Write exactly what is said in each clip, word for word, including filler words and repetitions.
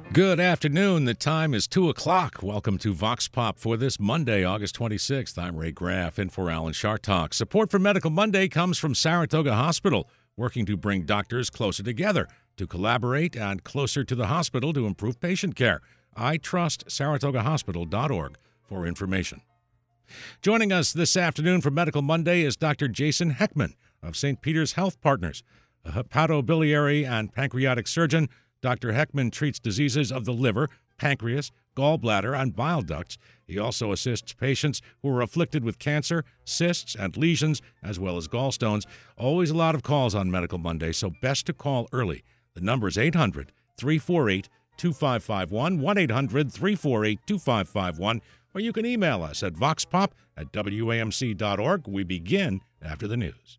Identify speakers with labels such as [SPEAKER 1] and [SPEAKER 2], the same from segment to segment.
[SPEAKER 1] Good afternoon. The time is two o'clock. Welcome to Vox Pop for this Monday, August twenty-sixth. I'm Ray Graff in for Alan Chartock. Support for Medical Monday comes from Saratoga Hospital, working to bring doctors closer together, to collaborate and closer to the hospital to improve patient care. I trust Saratoga Hospital dot org for information. Joining us this afternoon for Medical Monday is Doctor Jason Heckman of Saint Peter's Health Partners, a hepatobiliary and pancreatic surgeon. Doctor Heckman treats diseases of the liver, pancreas, gallbladder, and bile ducts. He also assists patients who are afflicted with cancer, cysts, and lesions, as well as gallstones. Always a lot of calls on Medical Monday, so best to call early. The number is eight hundred, three four eight, two five five one, one eight hundred, three four eight, two five five one, or you can email us at voxpop at W A M C dot org. We begin after the news.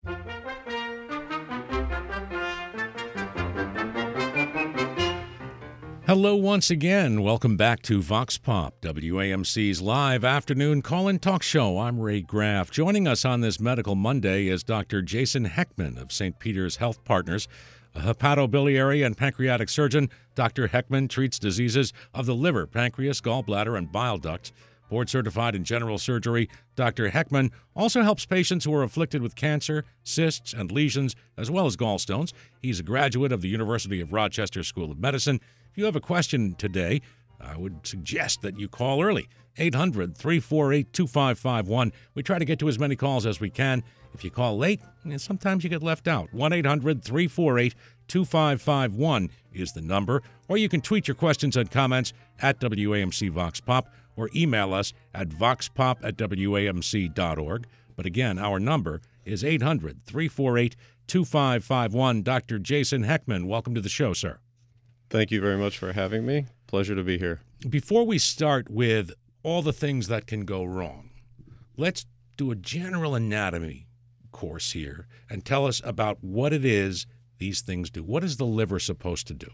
[SPEAKER 1] Hello once again. Welcome back to Vox Pop, W A M C's live afternoon call-in talk show. I'm Ray Graff. Joining us on this Medical Monday is Doctor Jason Heckman of Saint Peter's Health Partners, a hepatobiliary and pancreatic surgeon. Doctor Heckman treats diseases of the liver, pancreas, gallbladder, and bile ducts. Board certified in general surgery, Doctor Heckman also helps patients who are afflicted with cancer, cysts, and lesions, as well as gallstones. He's a graduate of the University of Rochester School of Medicine. If you have a question today, I would suggest that you call early, eight hundred, three four eight, two five five one. We try to get to as many calls as we can. If you call late, sometimes you get left out. one eight hundred, three four eight, two five five one is the number. Or you can tweet your questions and comments at W A M C Vox Pop or email us at voxpop at W A M C dot org. But again, our number is eight hundred, three four eight, two five five one. Doctor Jason Heckman, welcome to the show, sir.
[SPEAKER 2] Thank you very much for having me. Pleasure to be here.
[SPEAKER 1] Before we start with all the things that can go wrong, let's do a general anatomy course here and tell us about what it is these things do. What is the liver supposed to do?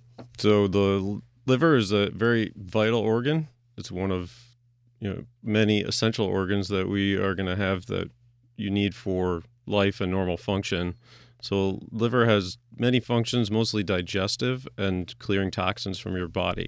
[SPEAKER 2] So the liver is a very vital organ. It's one of you know many essential organs that we are going to have that you need for life and normal function. So liver has many functions, mostly digestive and clearing toxins from your body.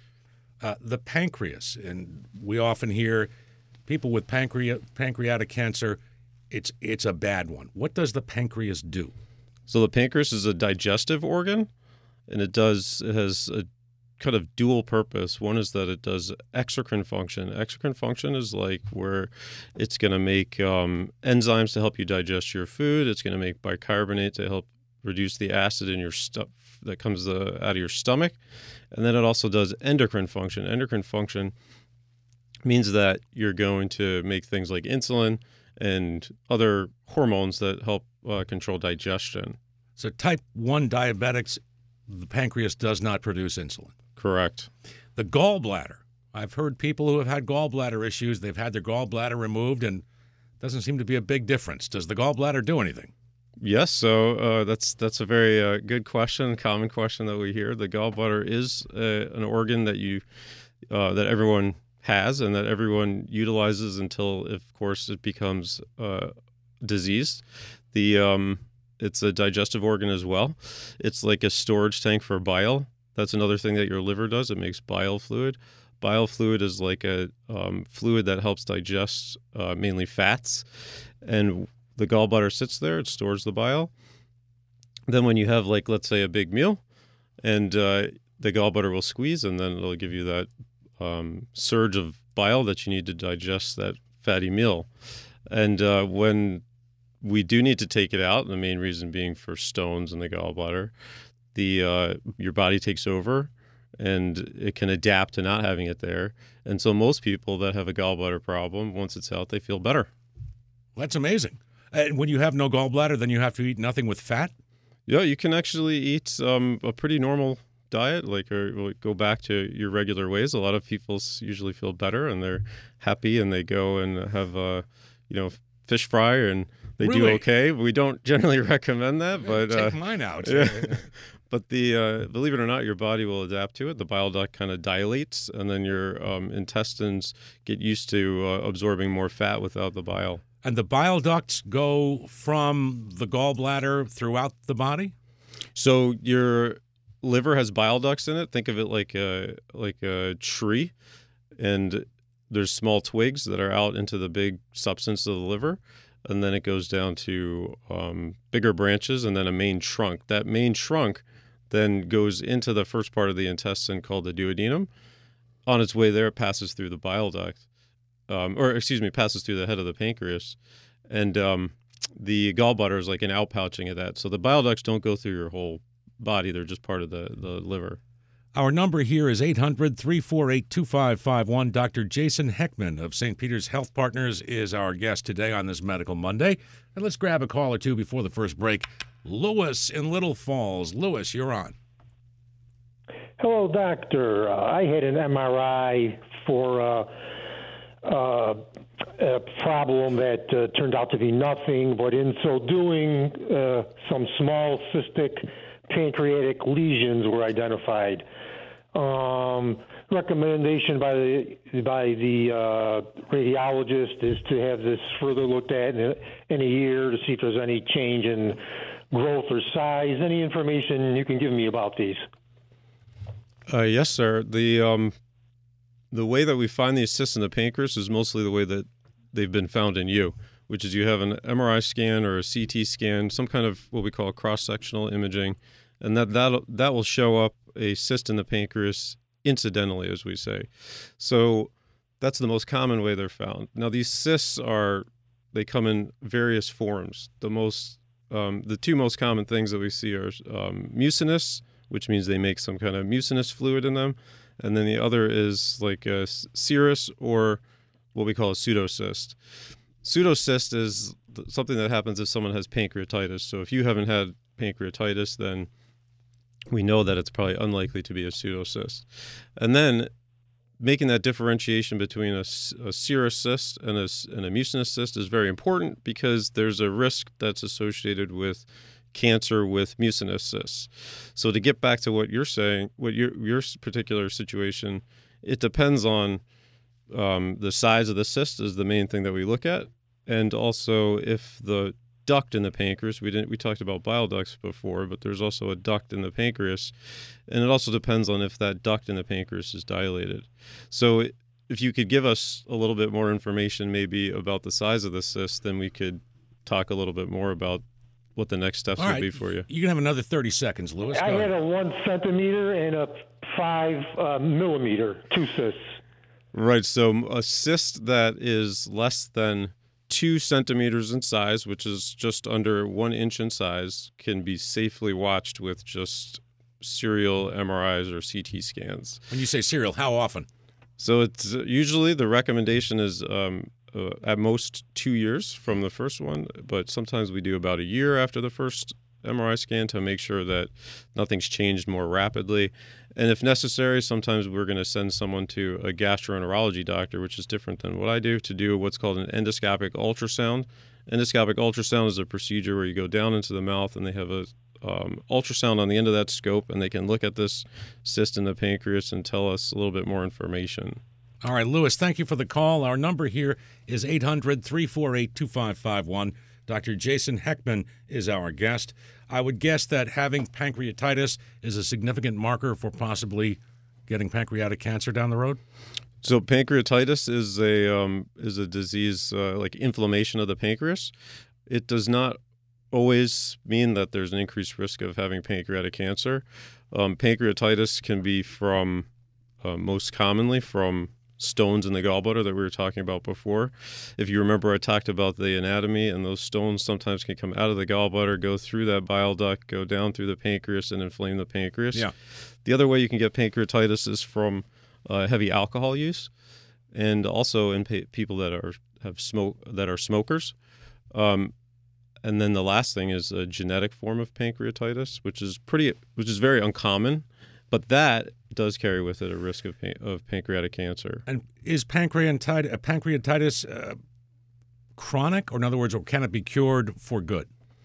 [SPEAKER 1] Uh, the pancreas, and we often hear people with pancreas, pancreatic cancer, it's it's a bad one. What does the pancreas do?
[SPEAKER 2] So the pancreas is a digestive organ, and it does it has a kind of dual purpose. One is that it does exocrine function. Exocrine function is like where it's going to make um, enzymes to help you digest your food. It's going to make bicarbonate to help reduce the acid in your stuff that comes uh, out of your stomach. And then it also does endocrine function. Endocrine function means that you're going to make things like insulin and other hormones that help uh, control digestion.
[SPEAKER 1] So type one diabetics, the pancreas does not produce insulin.
[SPEAKER 2] Correct.
[SPEAKER 1] The gallbladder. I've heard people who have had gallbladder issues, they've had their gallbladder removed, and it doesn't seem to be a big difference. Does the gallbladder do anything?
[SPEAKER 2] Yes, so uh, that's that's a very uh, good question, common question that we hear. The gallbladder is uh, an organ that you uh, that everyone has and that everyone utilizes until, of course, it becomes uh, diseased. The um, it's a digestive organ as well. It's like a storage tank for bile. That's another thing that your liver does. It makes bile fluid. Bile fluid is like a um, fluid that helps digest uh, mainly fats. And the gallbladder sits there. It stores the bile. Then when you have, like, let's say a big meal, and uh, the gallbladder will squeeze, and then it'll give you that um, surge of bile that you need to digest that fatty meal. And uh, when we do need to take it out, the main reason being for stones in the gallbladder, the uh, your body takes over and it can adapt to not having it there. And so most people that have a gallbladder problem, once it's out, they feel better.
[SPEAKER 1] Well, that's amazing. And when you have no gallbladder, then you have to eat nothing with fat?
[SPEAKER 2] Yeah, you can actually eat um, a pretty normal diet, like or go back to your regular ways. A lot of people usually feel better and they're happy and they go and have a, you know, fish fry and they
[SPEAKER 1] Really?
[SPEAKER 2] do okay. We don't generally recommend that, but
[SPEAKER 1] Take
[SPEAKER 2] uh,
[SPEAKER 1] mine out.
[SPEAKER 2] yeah. But the uh, believe it or not, your body will adapt to it. The bile duct kind of dilates, and then your um, intestines get used to uh, absorbing more fat without the bile.
[SPEAKER 1] And the bile ducts go from the gallbladder throughout the body?
[SPEAKER 2] So your liver has bile ducts in it. Think of it like a like a tree, and there's small twigs that are out into the big substance of the liver, and then it goes down to um, bigger branches and then a main trunk. That main trunk then goes into the first part of the intestine called the duodenum. On its way there, it passes through the bile duct, um, or excuse me, passes through the head of the pancreas, and um, the gallbladder is like an outpouching of that. So the bile ducts don't go through your whole body; they're just part of the, the liver.
[SPEAKER 1] Our number here is eight hundred, three four eight, two five five one. Doctor Jason Heckman of Saint Peter's Health Partners is our guest today on this Medical Monday. And let's grab a call or two before the first break. Lewis in Little Falls. Lewis, you're on.
[SPEAKER 3] Hello, doctor. Uh, I had an M R I for uh, uh, a problem that uh, turned out to be nothing, but in so doing, uh, some small cystic pancreatic lesions were identified. Um, recommendation by the by the uh, radiologist is to have this further looked at in a, in a year to see if there's any change in growth or size. Any information you can give me about these?
[SPEAKER 2] Uh, yes, sir. The um, the way that we find these cysts in the pancreas is mostly the way that they've been found in you, which is you have an M R I scan or a C T scan, some kind of what we call cross-sectional imaging, and that that that will show up a cyst in the pancreas incidentally, as we say. So that's the most common way they're found. Now, these cysts are they come in various forms. The most um, the two most common things that we see are um, mucinous, which means they make some kind of mucinous fluid in them. And then the other is like a serous, or what we call a pseudocyst. Pseudocyst is something that happens if someone has pancreatitis. So if you haven't had pancreatitis, then we know that it's probably unlikely to be a pseudocyst. And then making that differentiation between a, a serous cyst and a, and a mucinous cyst is very important, because there's a risk that's associated with cancer with mucinous cysts. So to get back to what you're saying, what your your particular situation, it depends on um, the size of the cyst is the main thing that we look at, and also if the duct in the pancreas, we didn't we talked about bile ducts before, but there's also a duct in the pancreas, and it also depends on if that duct in the pancreas is dilated. So if you could give us a little bit more information maybe about the size of the cyst, then we could talk a little bit more about what the next steps
[SPEAKER 1] All
[SPEAKER 2] would
[SPEAKER 1] right.
[SPEAKER 2] be for you.
[SPEAKER 1] You can have another thirty seconds, Lewis.
[SPEAKER 3] I
[SPEAKER 1] Go
[SPEAKER 3] had
[SPEAKER 1] ahead.
[SPEAKER 3] a one centimeter and a five uh, millimeter, two cysts.
[SPEAKER 2] Right. So a cyst that is less than two centimeters in size, which is just under one inch in size, can be safely watched with just serial M R Is or C T scans.
[SPEAKER 1] When you say serial, how often?
[SPEAKER 2] So it's usually the recommendation is um, uh, at most two years from the first one, but sometimes we do about a year after the first M R I scan to make sure that nothing's changed more rapidly. And if necessary, sometimes we're going to send someone to a gastroenterology doctor, which is different than what I do, to do what's called an endoscopic ultrasound. Endoscopic ultrasound is a procedure where you go down into the mouth and they have a um, ultrasound on the end of that scope, and they can look at this cyst in the pancreas and tell us a little bit more information.
[SPEAKER 1] All right, Lewis, thank you for the call. Our number here is eight hundred, three four eight, two five five one. Doctor Jason Heckman is our guest. I would guess that having pancreatitis is a significant marker for possibly getting pancreatic cancer down the road?
[SPEAKER 2] So pancreatitis is a um, is a disease uh, like inflammation of the pancreas. It does not always mean that there's an increased risk of having pancreatic cancer. Um, pancreatitis can be from, uh, most commonly from stones in the gallbladder that we were talking about before. If you remember, I talked about the anatomy, and those stones sometimes can come out of the gallbladder, go through that bile duct, go down through the pancreas, and inflame the pancreas.
[SPEAKER 1] Yeah.
[SPEAKER 2] The other way you can get pancreatitis is from uh, heavy alcohol use, and also in pa- people that are have smoke that are smokers. Um, and then the last thing is a genetic form of pancreatitis, which is pretty, which is very uncommon, but that does carry with it a risk of pan- of pancreatic cancer.
[SPEAKER 1] And is pancreatitis, pancreatitis uh, chronic, or in other words, or can it be cured for good?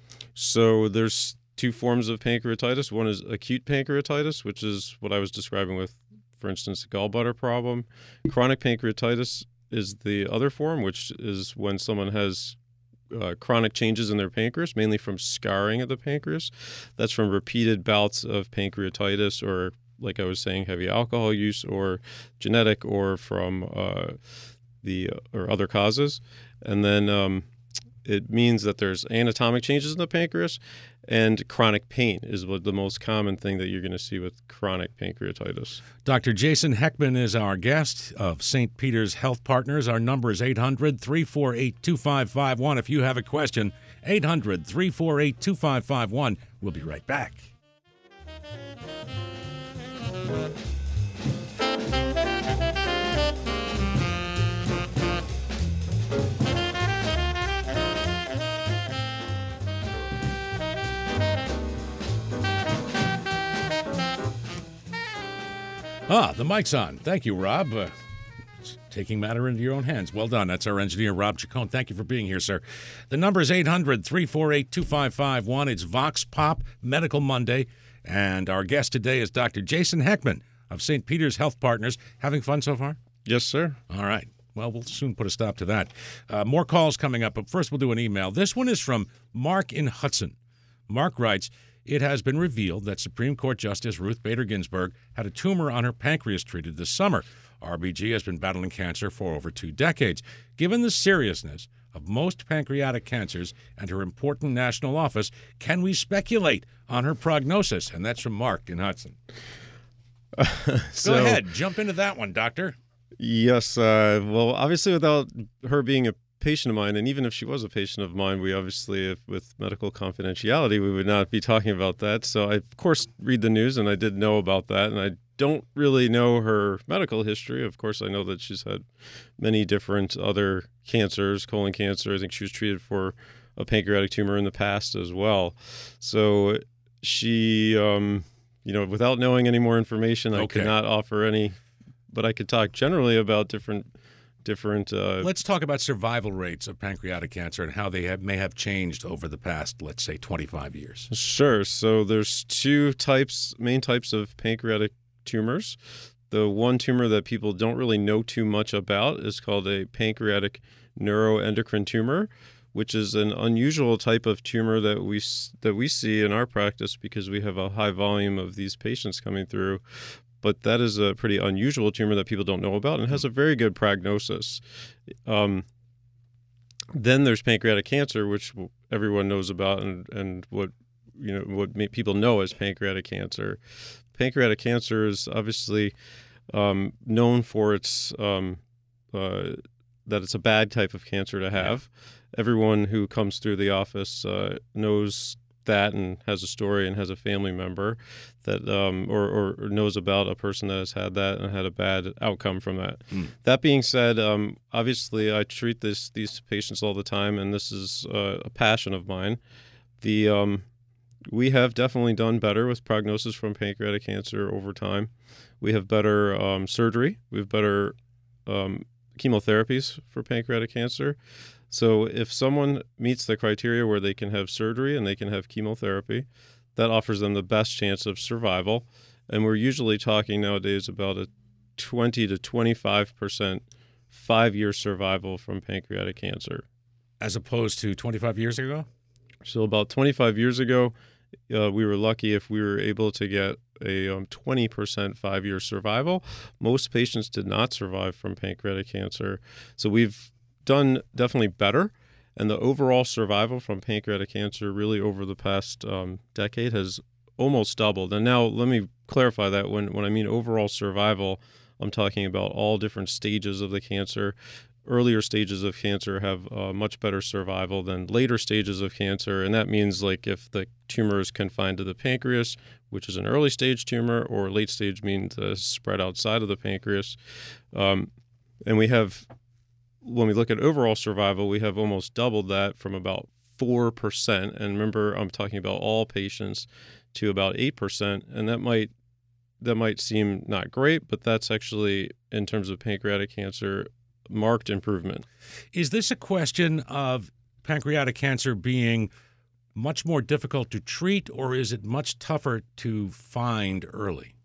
[SPEAKER 2] So there's two forms of pancreatitis. One is acute pancreatitis, which is what I was describing with, for instance, the gallbladder problem. Chronic pancreatitis is the other form, which is when someone has uh, chronic changes in their pancreas, mainly from scarring of the pancreas. That's from repeated bouts of pancreatitis, or like I was saying, heavy alcohol use, or genetic, or from uh, the or other causes. And then um, it means that there's anatomic changes in the pancreas, and chronic pain is what the most common thing that you're going to see with chronic pancreatitis.
[SPEAKER 1] Doctor Jason Heckman is our guest of Saint Peter's Health Partners. Our number is eight hundred, three four eight, two five five one. If you have a question, eight hundred, three four eight, two five five one. We'll be right back. Ah, the mic's on. Thank you, Rob. Uh, taking matter into your own hands. Well done. That's our engineer, Rob Chacon. Thank you for being here, sir. The number is eight hundred, three four eight, two five five one. It's Vox Pop Medical Monday, and our guest today is Doctor Jason Heckman of Saint Peter's Health Partners. Having fun so far?
[SPEAKER 2] Yes, sir.
[SPEAKER 1] All right. Well, we'll soon put a stop to that. Uh, more calls coming up, but first we'll do an email. This one is from Mark in Hudson. Mark writes, it has been revealed that Supreme Court Justice Ruth Bader Ginsburg had a tumor on her pancreas treated this summer. R B G has been battling cancer for over two decades. Given the seriousness of most pancreatic cancers and her important national office, can we speculate on her prognosis? And that's from Mark in Hudson. Uh, so, Go ahead. Jump into that one, doctor.
[SPEAKER 2] Yes. Uh, well, obviously, without her being a patient of mine, and even if she was a patient of mine, we obviously, if, with medical confidentiality, we would not be talking about that. So I, of course, read the news, and I did know about that, and I don't really know her medical history. Of course, I know that she's had many different other cancers, colon cancer. I think she was treated for a pancreatic tumor in the past as well. So she, um, you know, without knowing any more information, I
[SPEAKER 1] okay.
[SPEAKER 2] could not offer any, but I could talk generally about different different uh,
[SPEAKER 1] Let's talk about survival rates of pancreatic cancer and how they have, may have changed over the past, let's say, twenty-five years.
[SPEAKER 2] Sure. So there's two types, main types of pancreatic tumors. The one tumor that people don't really know too much about is called a pancreatic neuroendocrine tumor, which is an unusual type of tumor that we that we see in our practice because we have a high volume of these patients coming through. But that is a pretty unusual tumor that people don't know about and has a very good prognosis. Um, then there's pancreatic cancer, which everyone knows about, and, and what you know what people know as pancreatic cancer. Pancreatic cancer is obviously um, known for its um, uh, that it's a bad type of cancer to have. Everyone who comes through the office uh, knows that and has a story and has a family member that um, or, or knows about a person that has had that and had a bad outcome from that. Mm. That being said, um, obviously I treat this these patients all the time, and this is uh, a passion of mine. The um, we have definitely done better with prognosis from pancreatic cancer over time. We have better um, surgery. We have better um, chemotherapies for pancreatic cancer. So if someone meets the criteria where they can have surgery and they can have chemotherapy, that offers them the best chance of survival. And we're usually talking nowadays about a twenty to twenty-five percent five-year survival from pancreatic cancer.
[SPEAKER 1] As opposed to twenty-five years ago?
[SPEAKER 2] So about twenty-five years ago, uh, we were lucky if we were able to get a um, twenty percent five-year survival. Most patients did not survive from pancreatic cancer. So we've done definitely better, and the overall survival from pancreatic cancer really over the past um, decade has almost doubled. And now let me clarify that. When, when I mean overall survival, I'm talking about all different stages of the cancer. Earlier stages of cancer have uh, much better survival than later stages of cancer, and that means like if the tumor is confined to the pancreas, which is an early stage tumor, or late stage means uh, spread outside of the pancreas. Um, and we have When we look at overall survival, we have almost doubled that from about four percent. And remember, I'm talking about all patients, to about eight percent. And that might that might seem not great, but that's actually, in terms of pancreatic cancer, marked improvement.
[SPEAKER 1] Is this a question of pancreatic cancer being much more difficult to treat, or is it much tougher to find early?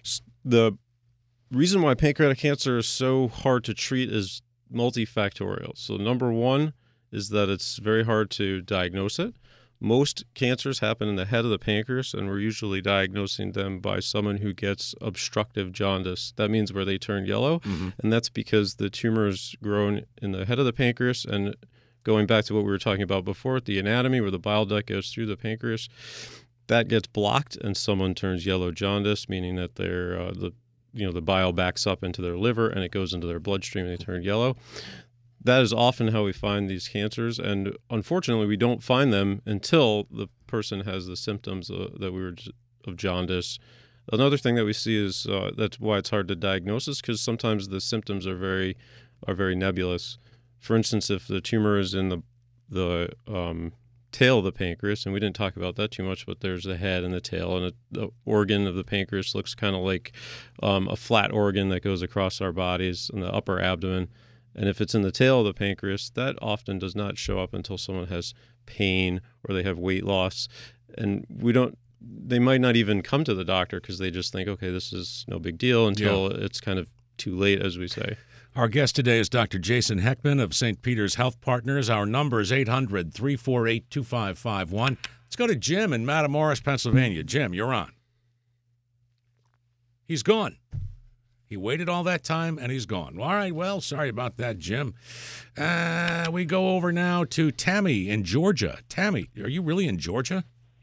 [SPEAKER 2] The reason why pancreatic cancer is so hard to treat is multifactorial. So number one is that it's very hard to diagnose it. Most cancers happen in the head of the pancreas, and we're usually diagnosing them by someone who gets obstructive jaundice. That means where they turn yellow, mm-hmm. and that's because the tumor is grown in the head of the pancreas. And going back to what we were talking about before, the anatomy where the bile duct goes through the pancreas, that gets blocked, and someone turns yellow jaundice, meaning that they're uh, the you know the bile backs up into their liver and it goes into their bloodstream and they turn yellow. That is often how we find these cancers, and unfortunately, we don't find them until the person has the symptoms uh, that we were of jaundice. Another thing that we see is uh, that's why it's hard to diagnose, is because sometimes the symptoms are very are very nebulous. For instance, if the tumor is in the the um, tail of the pancreas, and we didn't talk about that too much, but there's the head and the tail, and a, the organ of the pancreas looks kind of like um, a flat organ that goes across our bodies in the upper abdomen. And if it's in the tail of the pancreas, that often does not show up until someone has pain or they have weight loss. And we don't, they might not even come to the doctor because they just think, okay, this is no big deal, until yeah. it's kind of too late, as we say.
[SPEAKER 1] Our guest today is Doctor Jason Heckman of Saint Peter's Health Partners. Our number is eight hundred, three four eight, two five five one. Let's go to Jim in Matamoros, Pennsylvania. Jim, you're on. He's gone. He waited all that time, and he's gone. All right, well, sorry about that, Jim. Uh, we go over now to Tammy in Georgia. Tammy, are you really in Georgia?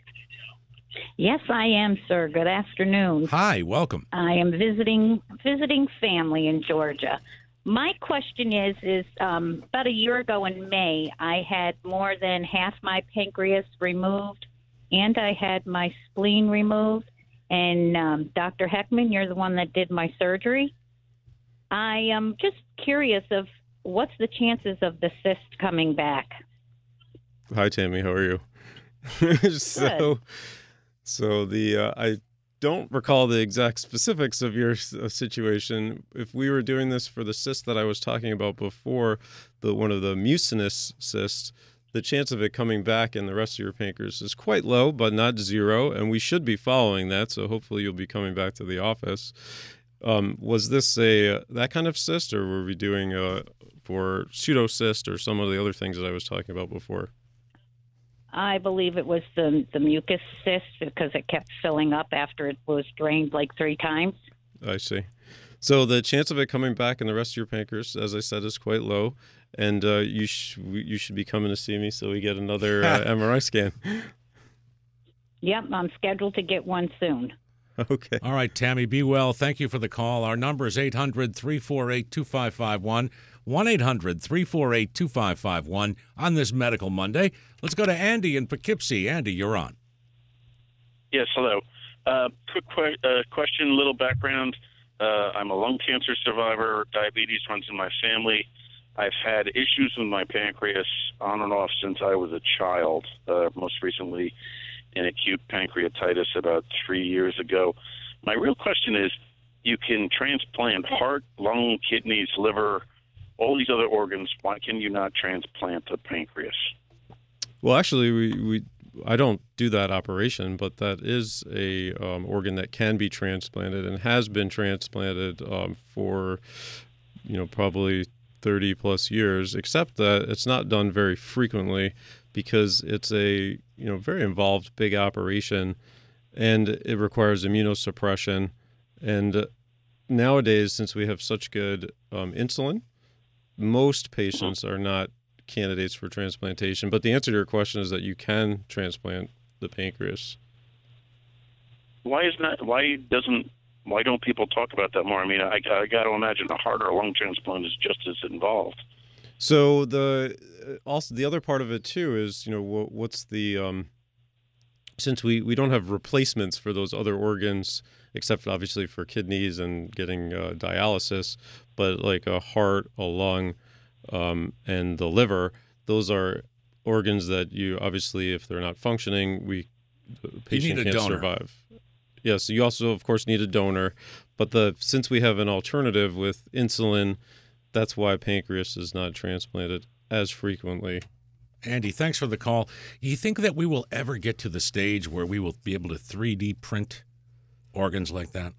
[SPEAKER 4] Yes, I am, sir. Good afternoon.
[SPEAKER 1] Hi, welcome.
[SPEAKER 4] I am visiting visiting family in Georgia. My question is, is um, about a year ago in May, I had more than half my pancreas removed, and I had my spleen removed. And um, Doctor Heckman, you're the one that did my surgery. I am just curious of what's the chances of the cyst coming back.
[SPEAKER 2] Hi, Tammy. How are you? so, so the uh, I don't recall the exact specifics of your uh, situation. If we were doing this for the cyst that I was talking about before, the one of the mucinous cysts, the chance of it coming back in the rest of your pancreas is quite low, but not zero, and we should be following that, so hopefully you'll be coming back to the office. Um, was this a that kind of cyst, or were we doing a, for pseudocyst or some of the other things that I was talking about before?
[SPEAKER 4] I believe it was the, the mucus cyst, because it kept filling up after it was drained like three times.
[SPEAKER 2] I see. So the chance of it coming back in the rest of your pancreas, as I said, is quite low. And uh, you, sh- you should be coming to see me so we get another uh, M R I scan.
[SPEAKER 4] Yep, I'm scheduled to get one soon.
[SPEAKER 2] Okay.
[SPEAKER 1] All right, Tammy, be well. Thank you for the call. Our number is eight hundred, three four eight, two five five one, one eight hundred, three four eight, two five five one on this Medical Monday. Let's go to Andy in Poughkeepsie. Andy, you're on.
[SPEAKER 5] Yes, hello. Uh, quick que- uh, question, little background. Uh, I'm a lung cancer survivor. Diabetes runs in my family. I've had issues with my pancreas on and off since I was a child, uh, most recently in acute pancreatitis about three years ago. My real question is, you can transplant heart, lung, kidneys, liver, all these other organs. Why can you not transplant the pancreas?
[SPEAKER 2] Well, actually, we, we I don't do that operation, but that is a um, organ that can be transplanted and has been transplanted um, for, you know, probably thirty plus years, except that it's not done very frequently because it's a, you know, very involved big operation, and it requires immunosuppression. And nowadays, since we have such good um, insulin, most patients are not candidates for transplantation. But the answer to your question is that you can transplant the pancreas.
[SPEAKER 5] Why is not? Why doesn't? Why don't people talk about that more? I mean, I, I got to imagine a heart or a lung transplant is just as involved.
[SPEAKER 2] So the also the other part of it too is, you know, what, what's the um, since we, we don't have replacements for those other organs, except obviously for kidneys and getting uh, dialysis, but like a heart, a lung, um, and the liver, those are organs that you obviously, if they're not functioning, we the patient can't donor. survive. Yes, you also, of course, need a donor, but the since we have an alternative with insulin, that's why pancreas is not transplanted as frequently.
[SPEAKER 1] Andy, thanks for the call. You think that we will ever get to the stage where we will be able to three D print organs like that?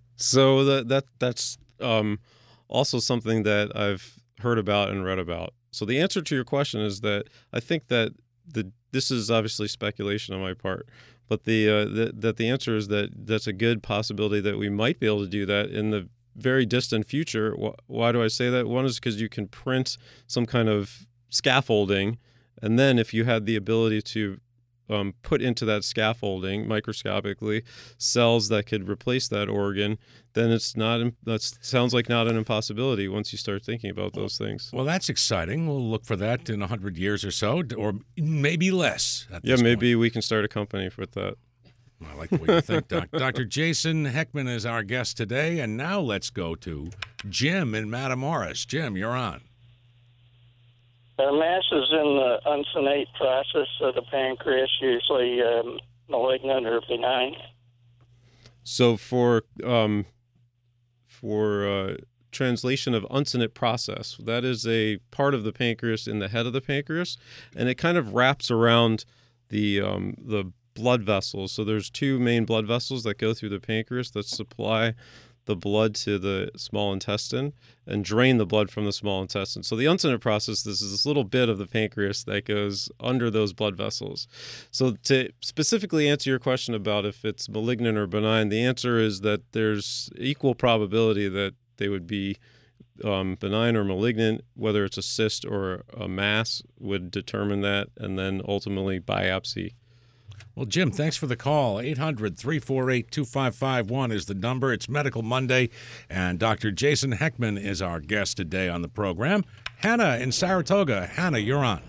[SPEAKER 2] So that that that's um, also something that I've heard about and read about. So the answer to your question is that I think that the this is obviously speculation on my part, but the, uh, the that the answer is that that's a good possibility that we might be able to do that in the very distant future. Why do I say that? One is because you can print some kind of scaffolding, and then if you had the ability to um, put into that scaffolding microscopically cells that could replace that organ, then it's not that sounds like not an impossibility once you start thinking about those things.
[SPEAKER 1] Well, that's exciting. We'll look for that in a hundred years or so, or maybe less. At
[SPEAKER 2] yeah,
[SPEAKER 1] this
[SPEAKER 2] maybe
[SPEAKER 1] point.
[SPEAKER 2] we can start a company with that.
[SPEAKER 1] I like the way you think, Doc. Doctor Jason Heckman is our guest today, and now let's go to Jim in Matamoros. Jim, you're on.
[SPEAKER 6] Uh, masses in the uncinate process of the pancreas, usually um, malignant or benign.
[SPEAKER 2] So for um, for uh, translation of uncinate process, that is a part of the pancreas in the head of the pancreas, and it kind of wraps around the um, the blood vessels. So there's two main blood vessels that go through the pancreas that supply the blood to the small intestine and drain the blood from the small intestine. So the uncinate process, this is this little bit of the pancreas that goes under those blood vessels. So to specifically answer your question about if it's malignant or benign, the answer is that there's equal probability that they would be um, benign or malignant. Whether it's a cyst or a mass would determine that, and then ultimately biopsy.
[SPEAKER 1] Well, Jim, thanks for the call. eight hundred, three four eight, two five five one is the number. It's Medical Monday, and Doctor Jason Heckman is our guest today on the program. Hannah in Saratoga. Hannah, you're on.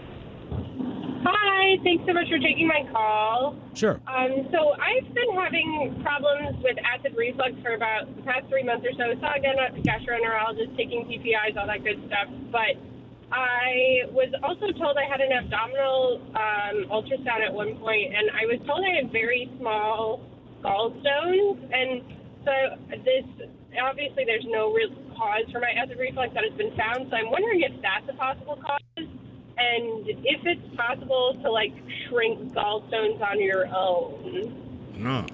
[SPEAKER 7] Hi, thanks so much for taking my call.
[SPEAKER 1] Sure.
[SPEAKER 7] Um, so I've been having problems with acid reflux for about the past three months or so. Saw again a gastroenterologist, taking P P Is, all that good stuff, but I was also told I had an abdominal um, ultrasound at one point, and I was told I had very small gallstones. And so this, obviously there's no real cause for my acid reflux that has been found, so I'm wondering if that's a possible cause, and if it's possible to, like, shrink gallstones on your own.
[SPEAKER 1] No.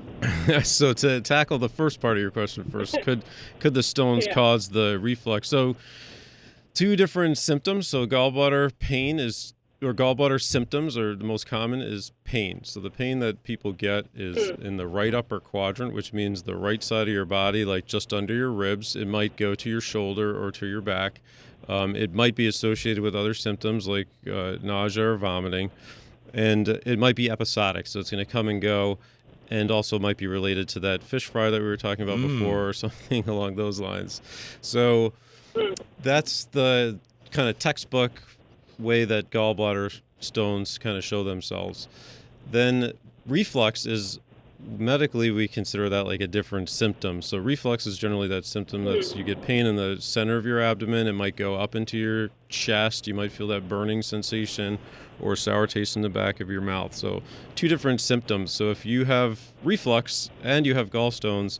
[SPEAKER 2] So to tackle the first part of your question first, could could the stones
[SPEAKER 7] Yeah.
[SPEAKER 2] cause the reflux? So two different symptoms. So gallbladder pain is, or gallbladder symptoms are the most common is pain. So the pain that people get is in the right upper quadrant, which means the right side of your body, like just under your ribs. It might go to your shoulder or to your back. Um, it might be associated with other symptoms like uh, nausea or vomiting. And it might be episodic, so it's going to come and go, and also might be related to that fish fry that we were talking about
[SPEAKER 1] Mm.
[SPEAKER 2] before or something along those lines. So that's the kind of textbook way that gallbladder stones kind of show themselves. Then reflux is, medically we consider that like a different symptom. So reflux is generally that symptom that's you get pain in the center of your abdomen. It might go up into your chest. You might feel that burning sensation or sour taste in the back of your mouth. So two different symptoms. So if you have reflux and you have gallstones,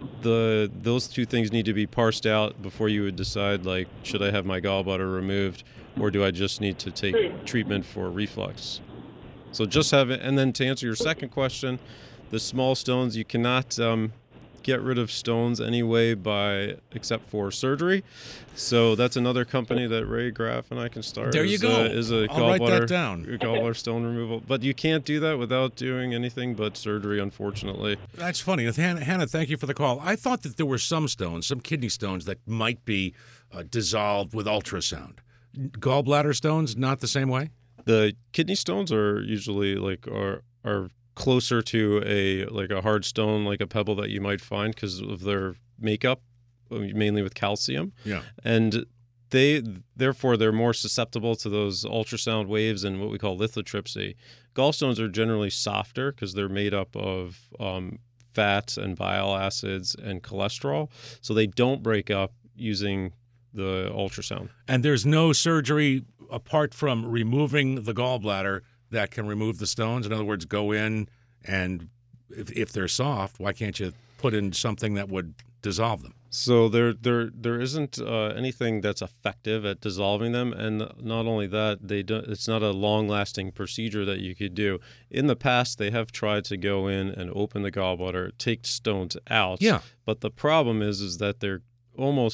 [SPEAKER 2] the those two things need to be parsed out before you would decide, like, should I have my gallbladder removed, or do I just need to take treatment for reflux? So just have it. And then to answer your second question, the small stones, you cannot um, get rid of stones anyway by except for surgery. So that's another company that Ray Graff and I can start.
[SPEAKER 1] There you
[SPEAKER 2] is,
[SPEAKER 1] go.
[SPEAKER 2] Uh, is a
[SPEAKER 1] I'll write
[SPEAKER 2] gallbladder
[SPEAKER 1] that down.
[SPEAKER 2] gallbladder stone removal, but you can't do that without doing anything but surgery, unfortunately.
[SPEAKER 1] That's funny. Hannah, Hannah, thank you for the call. I thought that there were some stones, some kidney stones, that might be uh, dissolved with ultrasound. Gallbladder stones, not the same way?
[SPEAKER 2] The kidney stones are usually like are are closer to a like a hard stone, like a pebble that you might find because of their makeup, mainly with calcium.
[SPEAKER 1] Yeah.
[SPEAKER 2] And they therefore they're more susceptible to those ultrasound waves and what we call lithotripsy. Gallstones are generally softer because they're made up of um, fats and bile acids and cholesterol, so they don't break up using the ultrasound.
[SPEAKER 1] And there's no surgery apart from removing the gallbladder that can remove the stones? In other words, go in and if, if they're soft, why can't you put in something that would dissolve them?
[SPEAKER 2] So there, there, there isn't uh, anything that's effective at dissolving them, and not only that, they do, it's not a long-lasting procedure that you could do. In the past, they have tried to go in and open the gallbladder, take stones out.
[SPEAKER 1] Yeah.
[SPEAKER 2] But the problem is, is that they're almost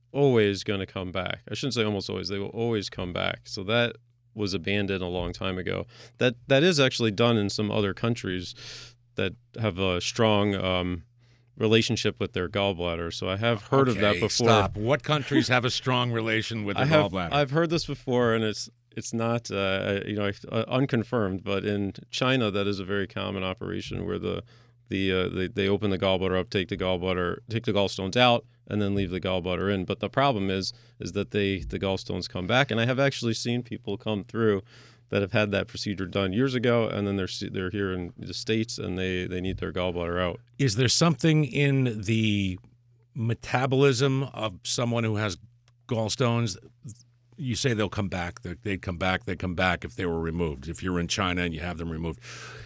[SPEAKER 2] always going to come back. I shouldn't say almost always. They will always come back. So that was abandoned a long time ago. That that is actually done in some other countries that have a strong um, relationship with their gallbladder. So I have heard
[SPEAKER 1] okay,
[SPEAKER 2] of that before.
[SPEAKER 1] Stop. What countries have a strong relation with the
[SPEAKER 2] I have,
[SPEAKER 1] gallbladder?
[SPEAKER 2] I've heard this before, and it's it's not uh, you know uh, unconfirmed. But in China, that is a very common operation where the the uh, they they open the gallbladder up, take the gallbladder, take the gallstones out, and then leave the gallbladder in. But the problem is is that they the gallstones come back, and I have actually seen people come through that have had that procedure done years ago, and then they're they're here in the States, and they, they need their gallbladder out.
[SPEAKER 1] Is there something in the metabolism of someone who has gallstones? You say they'll come back. They'd come back. They'd come back if they were removed. If you're in China and you have them removed.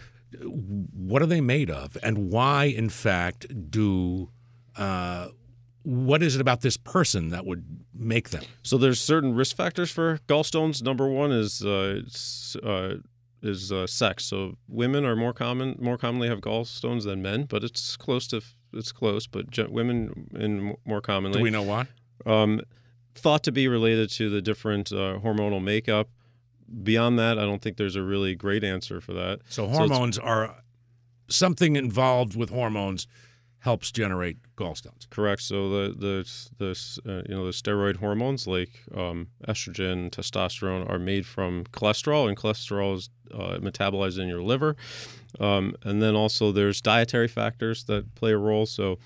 [SPEAKER 1] What are they made of? And why, in fact, do... Uh, what is it about this person that would make them?
[SPEAKER 2] So there's certain risk factors for gallstones. Number one is uh, uh, is uh, sex. So women are more common, more commonly have gallstones than men, but it's close to it's close. But ge- women in more commonly.
[SPEAKER 1] Do we know why?
[SPEAKER 2] Um, thought to be related to the different uh, hormonal makeup. Beyond that, I don't think there's a really great answer for that.
[SPEAKER 1] So hormones so are something involved with hormones. Helps generate gallstones.
[SPEAKER 2] Correct. So the the the uh, you know the steroid hormones like um, estrogen, testosterone are made from cholesterol, and cholesterol is uh, metabolized in your liver. Um, and then also there's dietary factors that play a role. So,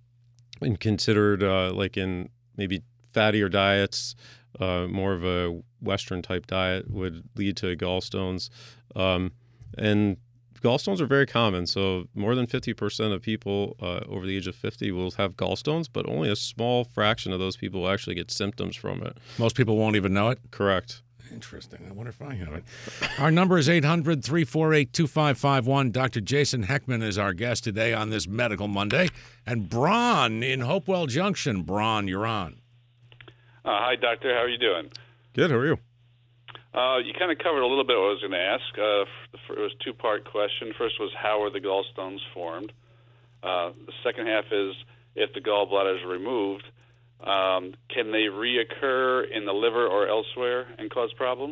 [SPEAKER 2] in considered uh, like in maybe fattier diets, uh, more of a Western type diet would lead to gallstones, um, and gallstones are very common. So more than fifty percent of people uh, over the age of fifty will have gallstones, but only a small fraction of those people will actually get symptoms from it.
[SPEAKER 1] Most people won't even know it?
[SPEAKER 2] Correct.
[SPEAKER 1] Interesting. I wonder if I have it. Our number is eight hundred, three four eight, two five five one. Doctor Jason Heckman is our guest today on this Medical Monday. And Bron in Hopewell Junction. Bron, you're on.
[SPEAKER 8] Uh, hi, Doctor. How are you doing?
[SPEAKER 2] Good. How are you?
[SPEAKER 8] Uh, you kind of covered a little bit what I was going to ask. Uh, it was a two-part question. First was how are the gallstones formed? Uh, the second half is if the gallbladder is removed, um, can they reoccur in the liver or elsewhere and cause problems?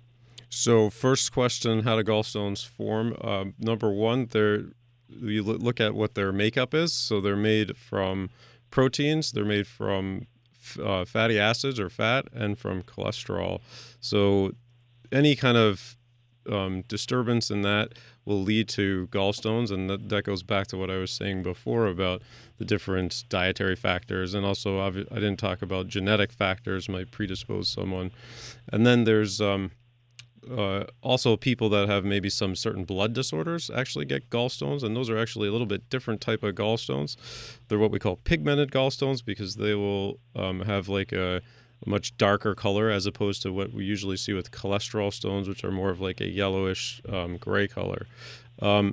[SPEAKER 2] So first question, how do gallstones form? Uh, number one, they're, you look at what their makeup is. So they're made from proteins. They're made from uh, fatty acids or fat and from cholesterol. So any kind of um, disturbance in that will lead to gallstones, and that, that goes back to what I was saying before about the different dietary factors, and also I didn't talk about genetic factors might predispose someone. And then there's um, uh, also people that have maybe some certain blood disorders actually get gallstones, and those are actually a little bit different type of gallstones. They're what we call pigmented gallstones because they will um, have like a a much darker color as opposed to what we usually see with cholesterol stones, which are more of like a yellowish um, gray color. Um,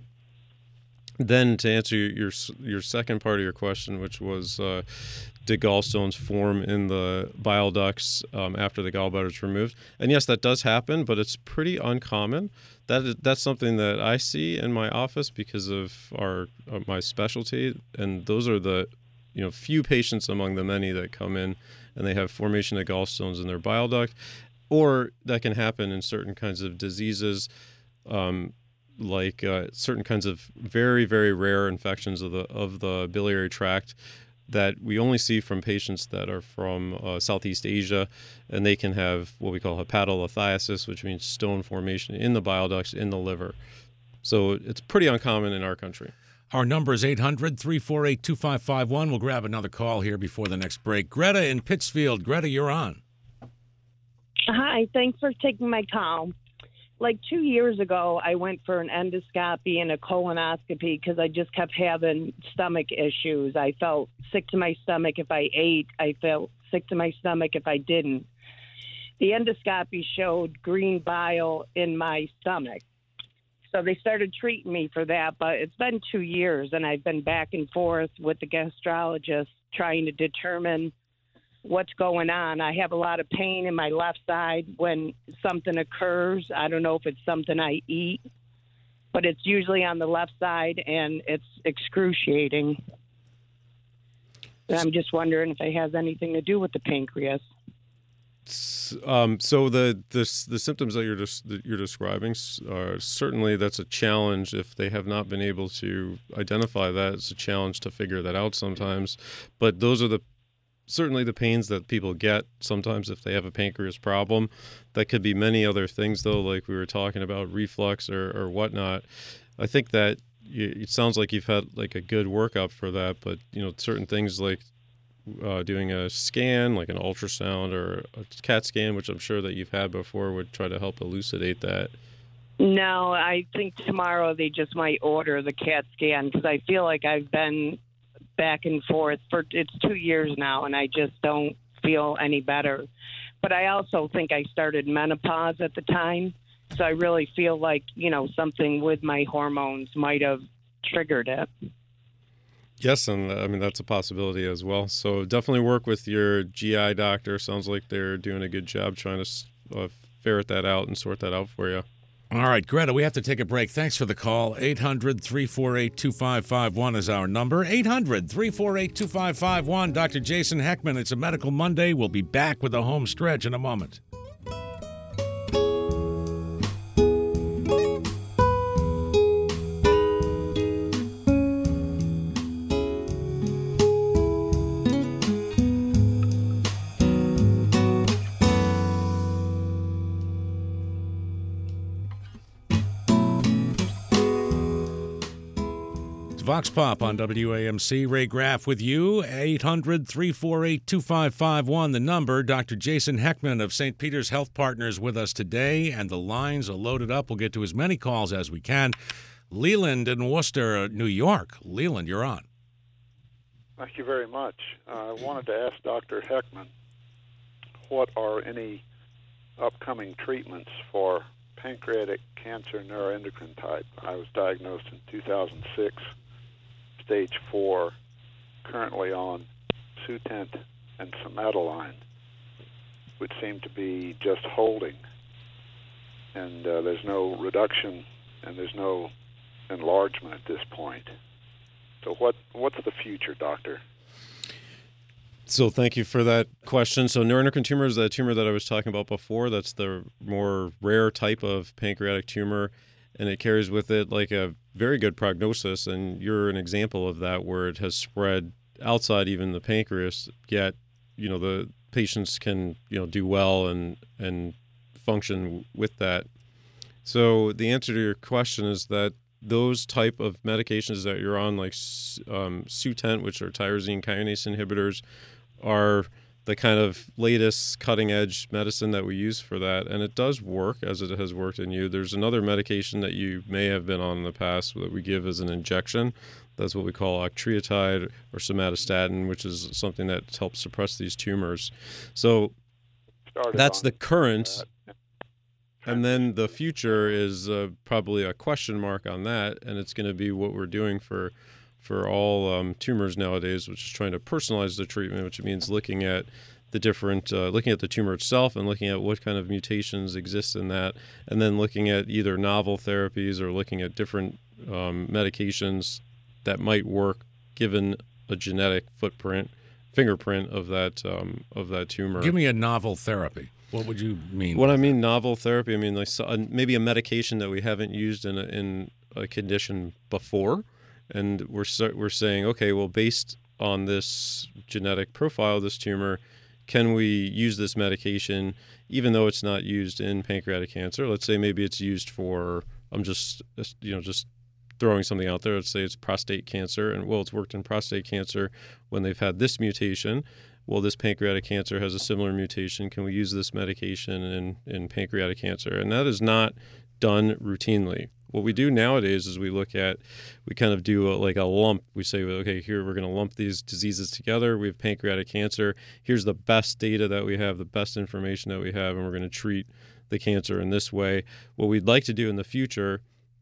[SPEAKER 2] then to answer your your second part of your question, which was uh, did gallstones form in the bile ducts um, after the gallbladder is removed? And yes, that does happen, but it's pretty uncommon. That is, that's something that I see in my office because of our uh, my specialty, and those are the you know few patients among the many that come in and they have formation of gallstones in their bile duct, or that can happen in certain kinds of diseases, um, like uh, certain kinds of very, very rare infections of the of the biliary tract that we only see from patients that are from uh, Southeast Asia, and they can have what we call hepatolithiasis, which means stone formation in the bile ducts in the liver. So it's pretty uncommon in our country.
[SPEAKER 1] Our number is eight hundred, three four eight, two five five one. We'll grab another call here before the next break. Greta in Pittsfield. Greta, you're on.
[SPEAKER 9] Hi, thanks for taking my call. Like two years ago, I went for an endoscopy and a colonoscopy because I just kept having stomach issues. I felt sick to my stomach if I ate. I felt sick to my stomach if I didn't. The endoscopy showed green bile in my stomach. So they started treating me for that, but it's been two years, and I've been back and forth with the gastrologist trying to determine what's going on. I have a lot of pain in my left side when something occurs. I don't know if it's something I eat, but it's usually on the left side, and it's excruciating. And I'm just wondering if it has anything to do with the pancreas.
[SPEAKER 2] Um, so the, the the symptoms that you're just that you're describing are certainly that's a challenge. If they have not been able to identify that, it's a challenge to figure that out sometimes. But those are the certainly the pains that people get sometimes if they have a pancreas problem. That could be many other things though, like we were talking about reflux or, or whatnot. I think that you, it sounds like you've had like a good workup for that, but you know certain things like Uh, doing a scan, like an ultrasound or a CAT scan, which I'm sure that you've had before, would try to help elucidate that.
[SPEAKER 9] No, I think tomorrow they just might order the CAT scan because I feel like I've been back and forth for it's two years now, and I just don't feel any better. But I also think I started menopause at the time, so I really feel like, you know, something with my hormones might have triggered it.
[SPEAKER 2] Yes, and I mean, that's a possibility as well. So definitely work with your G I doctor. Sounds like they're doing a good job trying to uh, ferret that out and sort that out for you.
[SPEAKER 1] All right, Greta, we have to take a break. Thanks for the call. eight hundred, three four eight, two five five one is our number. eight hundred, three four eight, two five five one. Doctor Jason Heckman, it's a Medical Monday. We'll be back with the home stretch in a moment. Vox Pop on W A M C. Ray Graff with you. eight hundred, three four eight, two five five one, the number. Doctor Jason Heckman of Saint Peter's Health Partners with us today, and the lines are loaded up. We'll get to as many calls as we can. Leland in Worcester, New York. Leland, you're on.
[SPEAKER 10] Thank you very much. Uh, I wanted to ask Doctor Heckman, what are any upcoming treatments for pancreatic cancer neuroendocrine type? I was diagnosed in two thousand six. Stage four, currently on Sutent and Somatoline, which seem to be just holding, and uh, there's no reduction and there's no enlargement at this point. So what what's the future, doctor?
[SPEAKER 2] So thank you for that question. So neuroendocrine tumor is the tumor that I was talking about before. That's the more rare type of pancreatic tumor, and it carries with it like a very good prognosis, and you're an example of that, where it has spread outside even the pancreas, yet you know the patients can you know do well and and function with that. So the answer to your question is that those type of medications that you're on, like um, Sutent, which are tyrosine kinase inhibitors, are the kind of latest cutting-edge medicine that we use for that, and it does work as it has worked in you. There's another medication that you may have been on in the past that we give as an injection. That's what we call octreotide or somatostatin, which is something that helps suppress these tumors. So
[SPEAKER 10] Started
[SPEAKER 2] that's
[SPEAKER 10] on
[SPEAKER 2] the current,
[SPEAKER 10] uh,
[SPEAKER 2] and then the future is uh, probably a question mark on that, and it's going to be what we're doing for for all um, tumors nowadays, which is trying to personalize the treatment, which means looking at the different, uh, looking at the tumor itself and looking at what kind of mutations exist in that, and then looking at either novel therapies or looking at different um, medications that might work given a genetic footprint, fingerprint of that um, of that tumor.
[SPEAKER 1] Give me a novel therapy. What would you mean?
[SPEAKER 2] What I mean novel therapy, I mean like so, uh, maybe a medication that we haven't used in a, in a condition before. And we're we're saying, okay, well, based on this genetic profile of this tumor, can we use this medication even though it's not used in pancreatic cancer? Let's say maybe it's used for, I'm just, you know, just throwing something out there. Let's say it's prostate cancer, and well, it's worked in prostate cancer when they've had this mutation. Well, this pancreatic cancer has a similar mutation. Can we use this medication in, in pancreatic cancer? And that is not done routinely. What we do nowadays is we look at, we kind of do a, like a lump. We say, okay, here we're going to lump these diseases together. We have pancreatic cancer. Here's the best data that we have, the best information that we have, and we're going to treat the cancer in this way. What we'd like to do in the future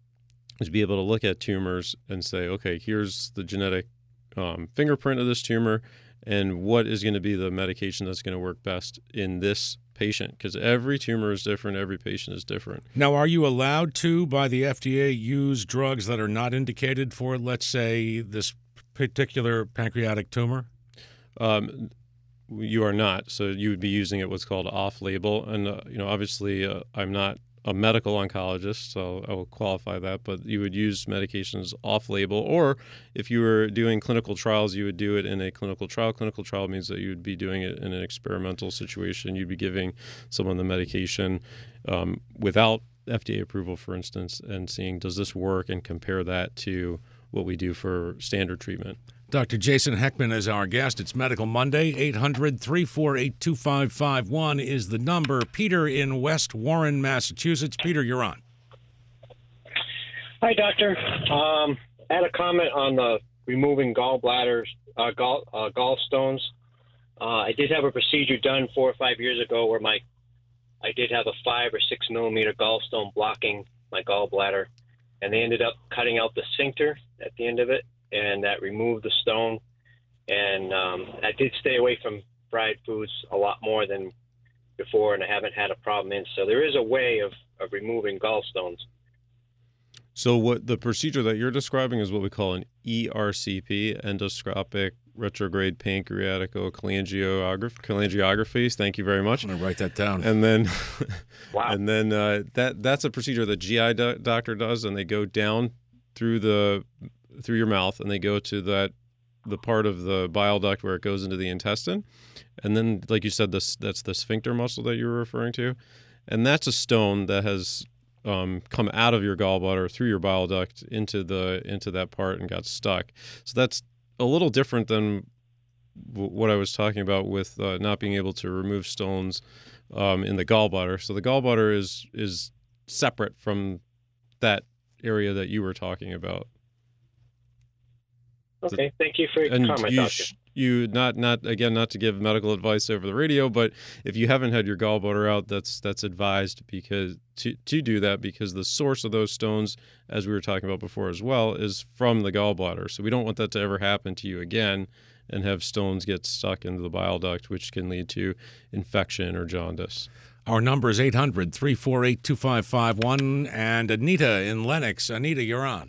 [SPEAKER 2] is be able to look at tumors and say, okay, here's the genetic um, fingerprint of this tumor, and what is going to be the medication that's going to work best in this patient, because every tumor is different, every patient is different.
[SPEAKER 1] Now, are you allowed to, by the F D A, use drugs that are not indicated for, let's say, this particular pancreatic tumor?
[SPEAKER 2] Um, you are not. So you would be using it what's called off-label. And, uh, you know, obviously uh, I'm not a medical oncologist, so I will qualify that, but you would use medications off-label, or if you were doing clinical trials, you would do it in a clinical trial. Clinical trial means that you would be doing it in an experimental situation. You'd be giving someone the medication um, without F D A approval, for instance, and seeing, does this work, and compare that to what we do for standard treatment.
[SPEAKER 1] Doctor Jason Heckman is our guest. It's Medical Monday. eight hundred, three four eight, two five five one is the number. Peter in West Warren, Massachusetts. Peter, you're on.
[SPEAKER 11] Hi, doctor. Um, I had a comment on the removing gallbladders, uh, gall, uh, gallstones. Uh, I did have a procedure done four or five years ago where my I did have a five or six millimeter gallstone blocking my gallbladder, and they ended up cutting out the sphincter at the end of it, and that removed the stone. And um, I did stay away from fried foods a lot more than before, and I haven't had a problem in. So there is a way of, of removing gallstones.
[SPEAKER 2] So what the procedure that you're describing is what we call an E R C P, endoscopic retrograde pancreatic cholangiography. Cholangiography. Thank you very much.
[SPEAKER 1] I'm going to write that down.
[SPEAKER 2] And then,
[SPEAKER 11] wow.
[SPEAKER 2] and then uh, that that's a procedure that G I do- doctor does, and they go down through the through your mouth, and they go to that the part of the bile duct where it goes into the intestine, and then, like you said, this that's the sphincter muscle that you were referring to, and that's a stone that has um, come out of your gallbladder through your bile duct into the into that part and got stuck. So that's a little different than w- what I was talking about with uh, not being able to remove stones um, in the gallbladder. So the gallbladder is is separate from that area that you were talking about.
[SPEAKER 11] Okay, thank you for your
[SPEAKER 2] and
[SPEAKER 11] comment,
[SPEAKER 2] you,
[SPEAKER 11] doctor.
[SPEAKER 2] sh- you not not again not to give medical advice over the radio, but if you haven't had your gallbladder out, that's that's advised because to to do that, because the source of those stones, as we were talking about before as well, is from the gallbladder. So we don't want that to ever happen to you again, and have stones get stuck into the bile duct, which can lead to infection or jaundice.
[SPEAKER 1] Our number is eight hundred, three four eight, two five five one, and Anita in Lenox. Anita, you're on.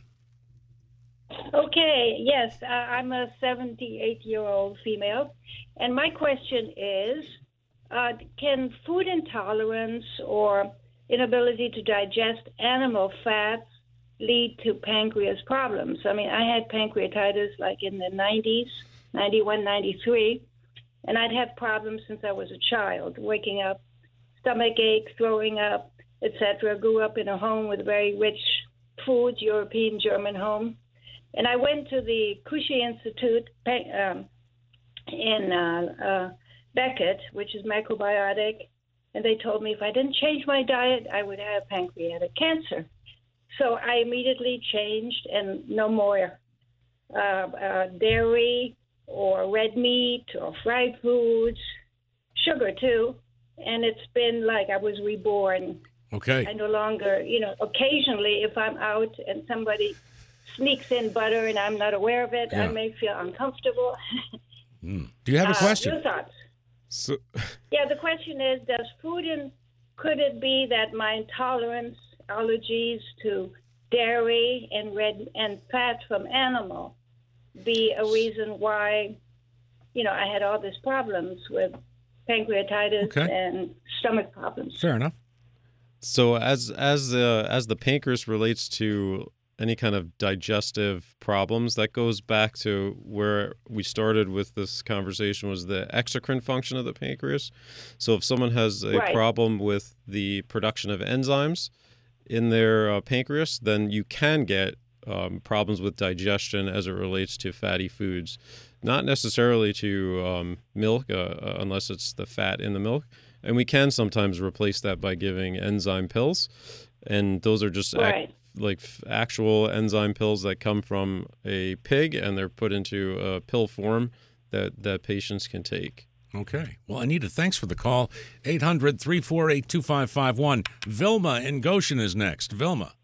[SPEAKER 12] Okay, yes, uh, I'm a seventy-eight-year-old female, and my question is, uh, can food intolerance or inability to digest animal fats lead to pancreas problems? I mean, I had pancreatitis like in the nineties, ninety-one, ninety-three, and I'd had problems since I was a child, waking up, stomach ache, throwing up, et cetera. Grew up in a home with very rich food, European, German home. And I went to the Cushy Institute um, in uh, uh, Beckett, which is microbiotic, and they told me if I didn't change my diet, I would have pancreatic cancer. So I immediately changed, and no more uh, uh, dairy or red meat or fried foods, sugar too, and it's been like I was reborn.
[SPEAKER 1] Okay.
[SPEAKER 12] I no longer, you know, occasionally if I'm out and somebody sneaks in butter and I'm not aware of it,
[SPEAKER 1] yeah.
[SPEAKER 12] I may feel uncomfortable.
[SPEAKER 1] Mm. Do you have a question?
[SPEAKER 12] Uh, your thoughts?
[SPEAKER 2] So,
[SPEAKER 12] yeah, the question is, does food in, could it be that my intolerance, allergies to dairy and red and fat from animal be a reason why, you know, I had all these problems with pancreatitis
[SPEAKER 1] okay.
[SPEAKER 12] and stomach problems?
[SPEAKER 1] Fair enough.
[SPEAKER 2] So as as the as the pancreas relates to any kind of digestive problems, that goes back to where we started with this conversation, was the exocrine function of the pancreas. So if someone has a
[SPEAKER 12] right.
[SPEAKER 2] problem with the production of enzymes in their uh, pancreas, then you can get um, problems with digestion as it relates to fatty foods. Not necessarily to um, milk, uh, uh, unless it's the fat in the milk. And we can sometimes replace that by giving enzyme pills. And those are just
[SPEAKER 12] right.
[SPEAKER 2] ac- like actual enzyme pills that come from a pig, and they're put into a pill form that, that patients can take.
[SPEAKER 1] Okay. Well, Anita, thanks for the call. eight hundred, three four eight, two five five one. Vilma in Goshen is next. Vilma.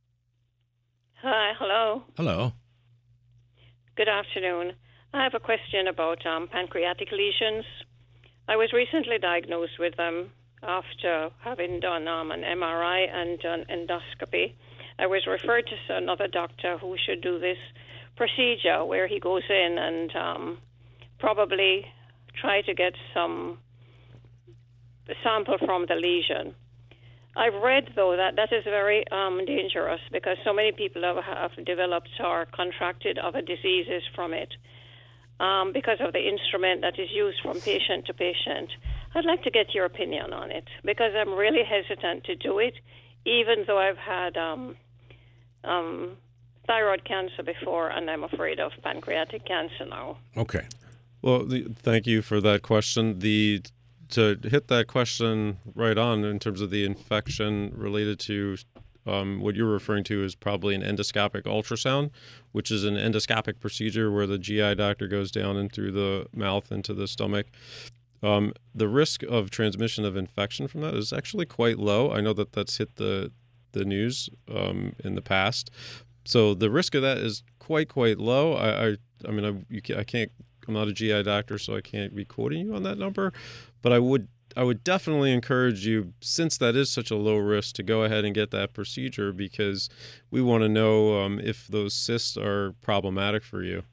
[SPEAKER 13] Hi, hello.
[SPEAKER 1] Hello.
[SPEAKER 13] Good afternoon. I have a question about um, pancreatic lesions. I was recently diagnosed with them after having done um, an M R I and an endoscopy. I was referred to another doctor who should do this procedure where he goes in and um, probably try to get some sample from the lesion. I've read, though, that that is very um, dangerous because so many people have, have developed or contracted other diseases from it um, because of the instrument that is used from patient to patient. I'd like to get your opinion on it because I'm really hesitant to do it, even though I've had um, um, thyroid cancer before and I'm afraid of pancreatic cancer now.
[SPEAKER 1] Okay.
[SPEAKER 2] Well, the, thank you for that question. The To hit that question right on in terms of the infection related to um, what you're referring to is probably an endoscopic ultrasound, which is an endoscopic procedure where the G I doctor goes down in through the mouth into the stomach. Um, the risk of transmission of infection from that is actually quite low. I know that that's hit the the news um, in the past. So the risk of that is quite, quite low. I, I, I mean, I, you can, I can't, I'm not a G I doctor, so I can't be quoting you on that number. But I would I would definitely encourage you, since that is such a low risk, to go ahead and get that procedure because we want to know um, if those cysts are problematic for you.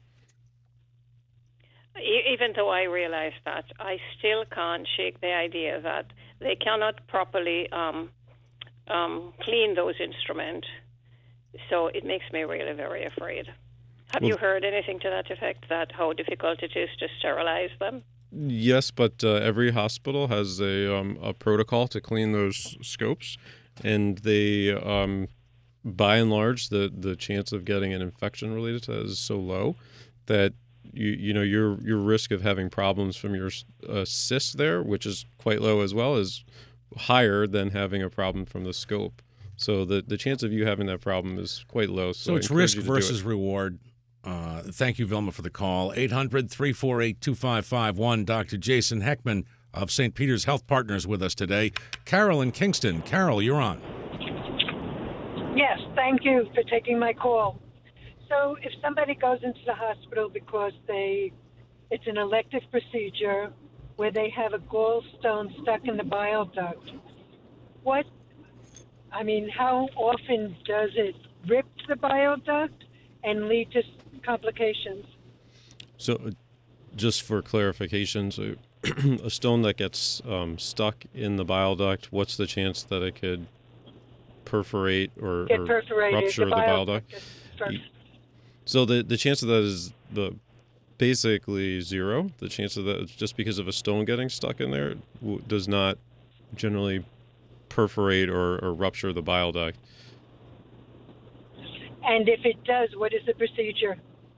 [SPEAKER 13] Even though I realize that, I still can't shake the idea that they cannot properly um, um, clean those instruments. So it makes me really very afraid. Have well, you heard anything to that effect, that how difficult it is to sterilize them?
[SPEAKER 2] Yes, but uh, every hospital has a um, a protocol to clean those scopes, and they, um, by and large, the, the chance of getting an infection related to that is so low that you you know your your risk of having problems from your uh, cyst there, which is quite low as well, is higher than having a problem from the scope. So the the chance of you having that problem is quite low. So,
[SPEAKER 1] so it's risk versus reward. Uh, thank you, Vilma, for the call. eight hundred, three four eight, two five five one. Doctor Jason Heckman of Saint Peter's Health Partners with us today. Carol in Kingston. Carol, you're on.
[SPEAKER 14] Yes, thank you for taking my call. So if somebody goes into the hospital because they, it's an elective procedure where they have a gallstone stuck in the bile duct, what, I mean, how often does it rip the bile duct and lead to complications?
[SPEAKER 2] So just for clarification, so a stone that gets um, stuck in the bile duct, what's the chance that it could perforate or,
[SPEAKER 14] Get
[SPEAKER 2] or
[SPEAKER 14] perforated.
[SPEAKER 2] rupture the, the bile duct? duct so the, the chance of that is the basically zero. The chance of that, just because of a stone getting stuck in there, w- does not generally perforate or, or rupture the bile duct.
[SPEAKER 14] And if it does, what is the procedure?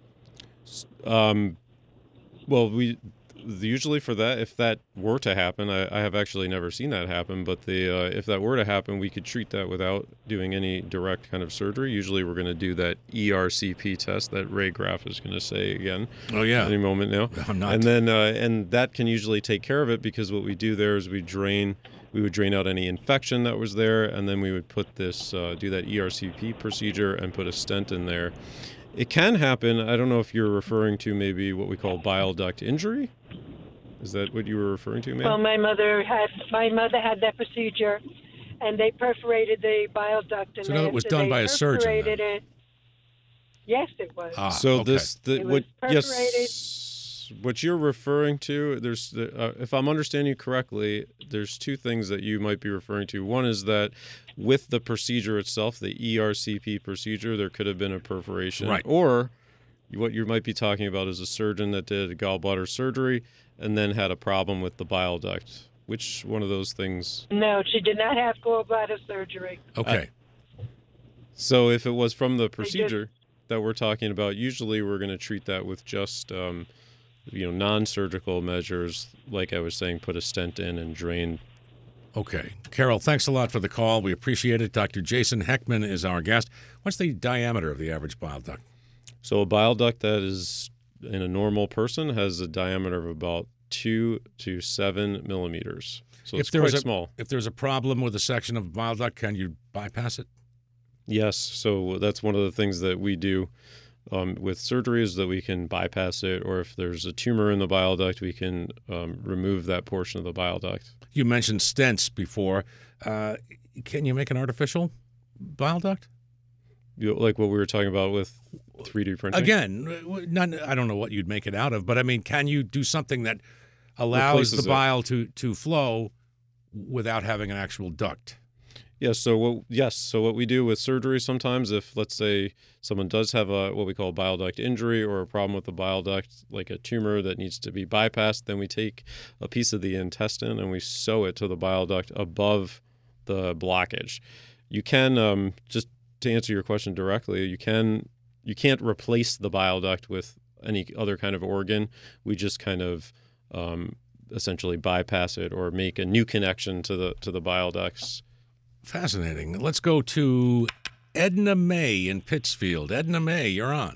[SPEAKER 2] Um, well, we usually for that, if that were to happen, I, I have actually never seen that happen, but the uh, if that were to happen, we could treat that without doing any direct kind of surgery. Usually we're going to do that E R C P test that Ray Graff is going to say again.
[SPEAKER 1] Oh, yeah.
[SPEAKER 2] Any moment now.
[SPEAKER 1] I'm not.
[SPEAKER 2] And then, uh, and that can usually take care of it because what we do there is we drain We would drain out any infection that was there, and then we would put this, uh, do that E R C P procedure and put a stent in there. It can happen. I don't know if you're referring to maybe what we call bile duct injury. Is that what you were referring to, ma'am?
[SPEAKER 14] Well, my mother had my mother had that procedure, and they perforated the bile duct. And
[SPEAKER 1] so no, it was done by a surgeon.
[SPEAKER 14] It, yes, it was.
[SPEAKER 2] Ah, so okay. this, the,
[SPEAKER 14] it
[SPEAKER 2] what?
[SPEAKER 14] Was
[SPEAKER 2] yes. What you're referring to, there's, uh, if I'm understanding you correctly, there's two things that you might be referring to. One is that with the procedure itself, the E R C P procedure, there could have been a perforation.
[SPEAKER 1] Right.
[SPEAKER 2] Or what you might be talking about is a surgeon that did gallbladder surgery and then had a problem with the bile duct. Which one of those things?
[SPEAKER 14] No, she did not have gallbladder surgery.
[SPEAKER 1] Okay.
[SPEAKER 2] I, so if it was from the procedure that we're talking about, usually we're going to treat that with just... Um, you know, non-surgical measures, like I was saying, put a stent in and drain.
[SPEAKER 1] Okay. Carol, thanks a lot for the call. We appreciate it. Doctor Jason Heckman is our guest. What's the diameter of the average bile duct?
[SPEAKER 2] So a bile duct that is in a normal person has a diameter of about two to seven millimeters. So it's quite
[SPEAKER 1] a,
[SPEAKER 2] small.
[SPEAKER 1] If there's a problem with a section of bile duct, can you bypass it?
[SPEAKER 2] Yes. So that's one of the things that we do. Um, with surgery is that we can bypass it, or if there's a tumor in the bile duct, we can um, remove that portion of the bile duct.
[SPEAKER 1] You mentioned stents before. Uh, can you make an artificial bile duct?
[SPEAKER 2] You know, like what we were talking about with three D printing.
[SPEAKER 1] Again, none, I don't know what you'd make it out of, but I mean, can you do something that allows
[SPEAKER 2] Replaces
[SPEAKER 1] the
[SPEAKER 2] it.
[SPEAKER 1] bile to, to flow without having an actual duct?
[SPEAKER 2] Yeah, so what, yes, so what we do with surgery sometimes, if let's say someone does have a what we call a bile duct injury or a problem with the bile duct, like a tumor that needs to be bypassed, then we take a piece of the intestine and we sew it to the bile duct above the blockage. You can um, just to answer your question directly, you can you can't replace the bile duct with any other kind of organ. We just kind of um, essentially bypass it or make a new connection to the to the bile ducts.
[SPEAKER 1] Fascinating. Let's go to Edna May in Pittsfield. Edna May, you're on.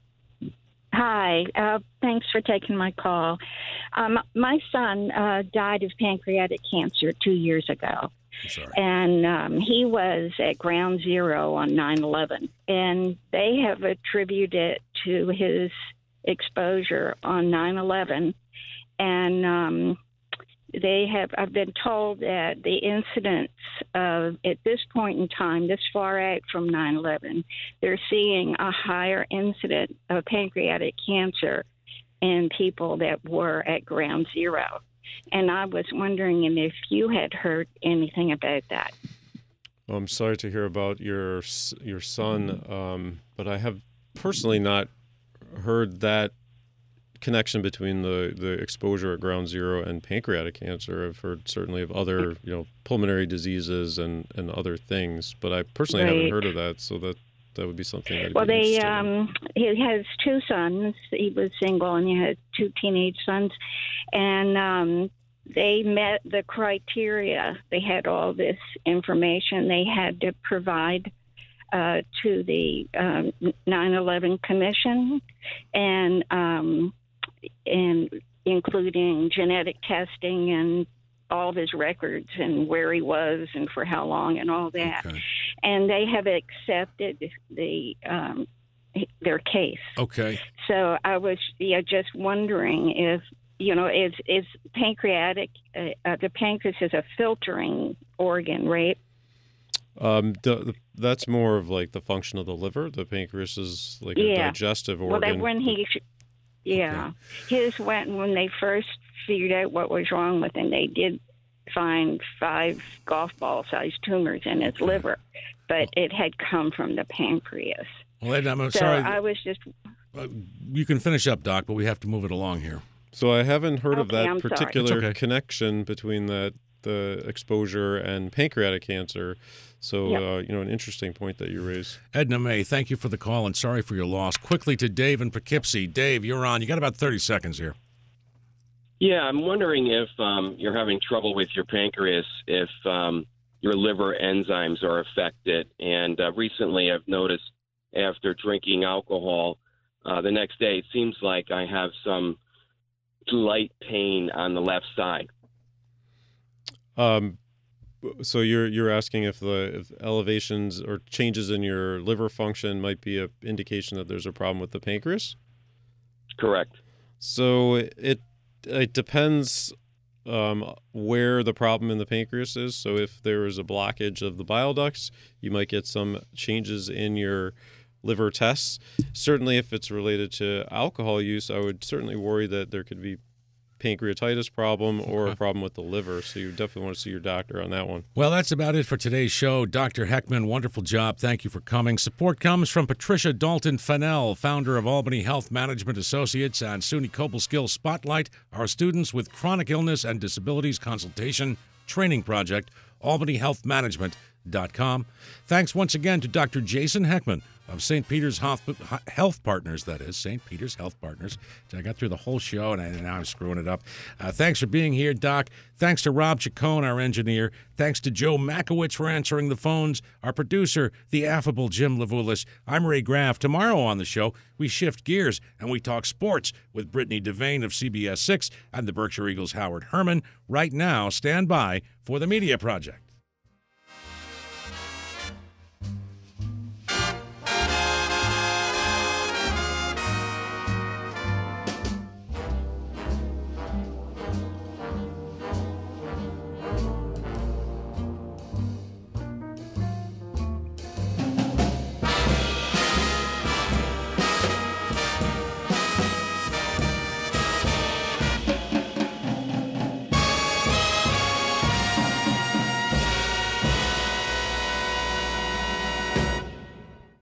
[SPEAKER 15] Hi. Uh, thanks for taking my call. Um, my son uh, died of pancreatic cancer two years ago.
[SPEAKER 1] I'm sorry.
[SPEAKER 15] And um, he was at ground zero on nine eleven. And they have attributed it to his exposure on nine eleven. And um, they have, I've been told that the incidence of, at this point in time, this far out from nine eleven, they're seeing a higher incidence of pancreatic cancer in people that were at ground zero. And I was wondering if you had heard anything about that.
[SPEAKER 2] I'm sorry to hear about your your son, um, but I have personally not heard that connection between the, the exposure at ground zero and pancreatic cancer. I've heard certainly of other, you know, pulmonary diseases and, and other things, but I personally
[SPEAKER 15] Right.
[SPEAKER 2] haven't heard of that. So that that would be something that.
[SPEAKER 15] Well, they um, he has two sons. He was single, and he had two teenage sons, and um, they met the criteria. They had all this information they had to provide uh, to the um, nine eleven Commission, and um, and including genetic testing and all of his records and where he was and for how long and all that.
[SPEAKER 1] Okay.
[SPEAKER 15] And they have accepted the um, their case.
[SPEAKER 1] Okay.
[SPEAKER 15] So I was yeah, just wondering if, you know, is, is pancreatic, uh, uh, the pancreas is a filtering organ, right?
[SPEAKER 2] Um, the, the, that's more of like the function of the liver. The pancreas is like a
[SPEAKER 15] Yeah.
[SPEAKER 2] digestive
[SPEAKER 15] Well,
[SPEAKER 2] organ.
[SPEAKER 15] that when he, yeah, his went when they first figured out what was wrong with him, they did find five golf ball sized tumors in his liver, but it had come from the pancreas.
[SPEAKER 1] Well, Ed, I'm
[SPEAKER 15] so
[SPEAKER 1] sorry.
[SPEAKER 15] I was just,
[SPEAKER 1] Uh, you can finish up, Doc, but we have to move it along here.
[SPEAKER 2] So I haven't heard of
[SPEAKER 15] Okay,
[SPEAKER 2] that
[SPEAKER 15] I'm sorry.
[SPEAKER 2] particular
[SPEAKER 1] It's okay.
[SPEAKER 2] connection between that the exposure and pancreatic cancer. So
[SPEAKER 15] Yep.
[SPEAKER 2] uh, you know, an interesting point that you raised.
[SPEAKER 1] Edna May, thank you for the call and sorry for your loss. Quickly to Dave in Poughkeepsie. Dave, you're on. You got about thirty seconds here.
[SPEAKER 16] Yeah, I'm wondering if um, you're having trouble with your pancreas, if um, your liver enzymes are affected. And uh, recently I've noticed after drinking alcohol, uh, the next day it seems like I have some light pain on the left side.
[SPEAKER 2] Um, so you're you're asking if the if elevations or changes in your liver function might be an indication that there's a problem with the pancreas?
[SPEAKER 16] Correct.
[SPEAKER 2] So it it depends um, where the problem in the pancreas is. So if there is a blockage of the bile ducts, you might get some changes in your liver tests. Certainly, if it's related to alcohol use, I would certainly worry that there could be pancreatitis problem or a problem with the liver. So you definitely want to see your doctor on that one.
[SPEAKER 1] Well, that's about it for today's show. Doctor Heckman, wonderful job. Thank you for coming. Support comes from Patricia Dalton Fennell, founder of Albany Health Management Associates, and SUNY Cobleskill Spotlight, our students with chronic illness and disabilities consultation training project, albany health management dot com. Thanks once again to Doctor Jason Heckman of Saint Peter's Health Partners, that is, Saint Peter's Health Partners. I got through the whole show, and, I, and now I'm screwing it up. Uh, thanks for being here, Doc. Thanks to Rob Chacon, our engineer. Thanks to Joe Makowitz for answering the phones. Our producer, the affable Jim Levulis. I'm Ray Graff. Tomorrow on the show, we shift gears, and we talk sports with Brittany Devane of C B S six and the Berkshire Eagles' Howard Herman. Right now, stand by for the Media Project.